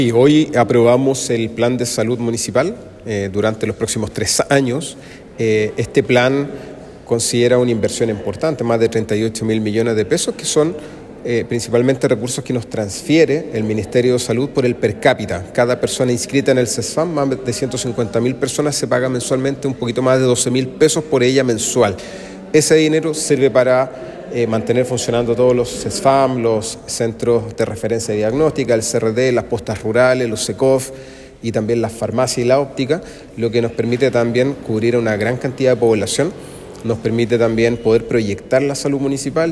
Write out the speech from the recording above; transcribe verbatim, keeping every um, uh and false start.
Y hoy aprobamos el plan de salud municipal eh, durante los próximos tres años. Eh, este plan considera una inversión importante, más de treinta y ocho mil millones de pesos, que son eh, principalmente recursos que nos transfiere el Ministerio de Salud por el per cápita. Cada persona inscrita en el CESFAM, más de ciento cincuenta mil personas, se paga mensualmente un poquito más de doce mil pesos por ella mensual. Ese dinero sirve para Eh, mantener funcionando todos los CESFAM, los centros de referencia diagnóstica, el C R D, las postas rurales, los SECOF y también las farmacias y la óptica, lo que nos permite también cubrir a una gran cantidad de población, nos permite también poder proyectar la salud municipal.